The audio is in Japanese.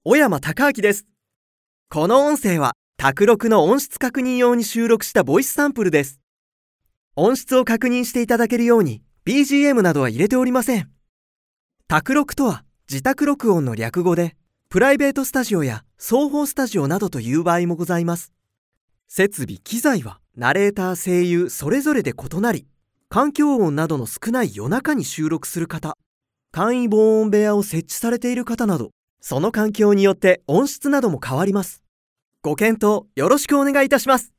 小山孝明です。この音声は卓録の音質確認用に収録したボイスサンプルです。音質を確認していただけるように BGM などは入れておりません。卓録とは自宅録音の略語で、プライベートスタジオや双方スタジオなどという場合もございます。設備・機材はナレーター・声優それぞれで異なり、環境音などの少ない夜中に収録する方、簡易防音部屋を設置されている方など、その環境によって音質なども変わります。ご検討よろしくお願いいたします。